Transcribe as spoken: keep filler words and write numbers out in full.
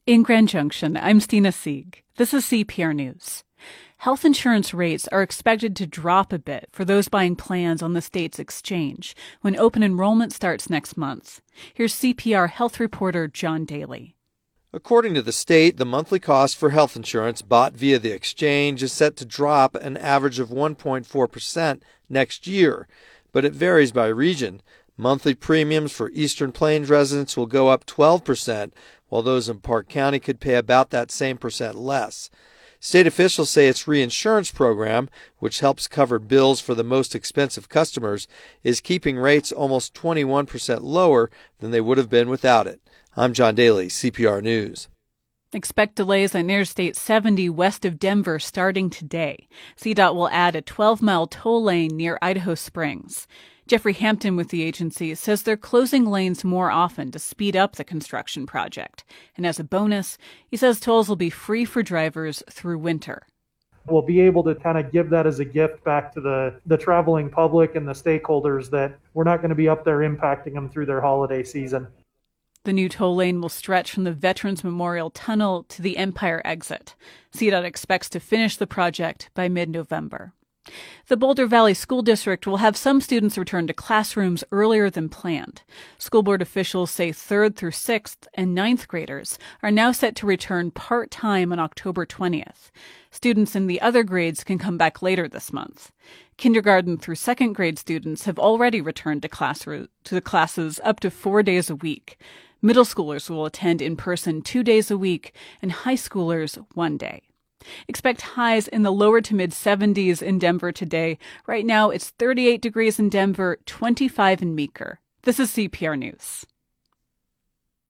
In Grand Junction, I'm Stina Sieg. This is C P R News. Health insurance rates are expected to drop a bit for those buying plans on the state's exchange when open enrollment starts next month. Here's C P R health reporter John Daly. According to the state, the monthly cost for health insurance bought via the exchange is set to drop an average of one point four percent next year, but it varies by region. Monthly premiums for Eastern Plains residents will go up twelve percent, while those in Park County could pay about that same percent less. State officials say its reinsurance program, which helps cover bills for the most expensive customers, is keeping rates almost twenty-one percent lower than they would have been without it. I'm John Daly, C P R News. Expect delays on Interstate seventy west of Denver starting today. C DOT will add a twelve-mile toll lane near Idaho Springs. Jeffrey Hampton with the agency says they're closing lanes more often to speed up the construction project. And as a bonus, he says tolls will be free for drivers through winter. We'll be able to kind of give that as a gift back to the, the traveling public and the stakeholders that we're not going to be up there impacting them through their holiday season. The new toll lane will stretch from the Veterans Memorial Tunnel to the Empire exit. C DOT expects to finish the project by mid-November. The Boulder Valley School District will have some students return to classrooms earlier than planned. School board officials say third through sixth and ninth graders are now set to return part-time on October twentieth. Students in the other grades can come back later this month. Kindergarten through second grade students have already returned to, class- to the classes up to four days a week. Middle schoolers will attend in person two days a week and high schoolers one day. Expect highs in the lower to mid seventies in Denver today. Right now, it's thirty-eight degrees in Denver, twenty-five in Meeker. This is C P R News.